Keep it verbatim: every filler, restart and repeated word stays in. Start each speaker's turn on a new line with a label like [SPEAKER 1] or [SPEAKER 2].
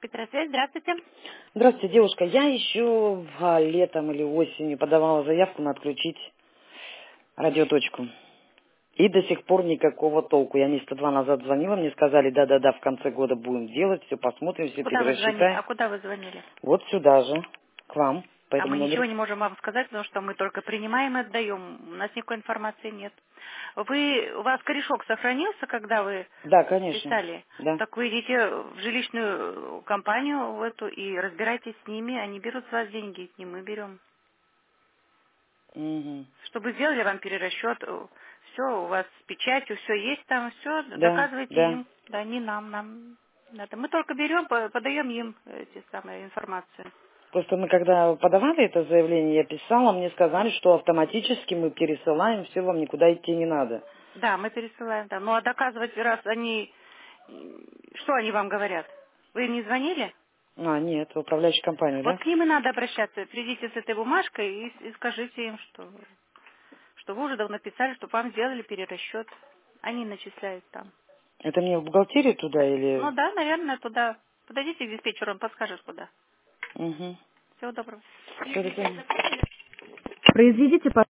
[SPEAKER 1] Петросвет, здравствуйте.
[SPEAKER 2] Здравствуйте, девушка. Я еще в летом или осенью подавала заявку на отключить радиоточку. И до сих пор никакого толку. Я месяца два назад звонила, мне сказали, да-да-да, в конце года будем делать, все посмотрим, все
[SPEAKER 1] Куда вы звонили?
[SPEAKER 2] перерасчитаем.
[SPEAKER 1] А куда вы звонили?
[SPEAKER 2] Вот сюда же, к вам, по
[SPEAKER 1] А
[SPEAKER 2] этому
[SPEAKER 1] мы ничего
[SPEAKER 2] номеру.
[SPEAKER 1] не можем вам сказать, потому что мы только принимаем и отдаем. У нас никакой информации нет. Вы, у вас корешок сохранился, когда вы
[SPEAKER 2] Да, конечно,
[SPEAKER 1] писали?
[SPEAKER 2] да.
[SPEAKER 1] Так вы идите в жилищную компанию в эту и разбирайтесь с ними. Они берут с вас деньги, не мы берем.
[SPEAKER 2] Мгм.
[SPEAKER 1] Чтобы сделали вам перерасчет, все, у вас с печатью, все есть там, все,
[SPEAKER 2] Да,
[SPEAKER 1] доказывайте
[SPEAKER 2] да.
[SPEAKER 1] им. Да, не нам, нам надо. Мы только берем, по- подаем им эти самые информацию.
[SPEAKER 2] Просто мы когда подавали это заявление, я писала, мне сказали, что автоматически мы пересылаем, все, вам никуда идти не надо.
[SPEAKER 1] Да, мы пересылаем, да. Ну, а доказывать, раз они... м, Что они вам говорят? Вы им не звонили?
[SPEAKER 2] А, нет, в управляющую компанию,
[SPEAKER 1] Вот
[SPEAKER 2] да?
[SPEAKER 1] к ним и надо обращаться. Придите с этой бумажкой и, и скажите им, что, что вы уже давно писали, что вам сделали перерасчет. Они начисляют там.
[SPEAKER 2] Это мне в бухгалтерию туда или...
[SPEAKER 1] Ну да, наверное, туда. Подойдите к диспетчеру, он подскажет, куда.
[SPEAKER 2] Угу.
[SPEAKER 1] Всего доброго.
[SPEAKER 2] Все, до свидания.
[SPEAKER 1] Произведите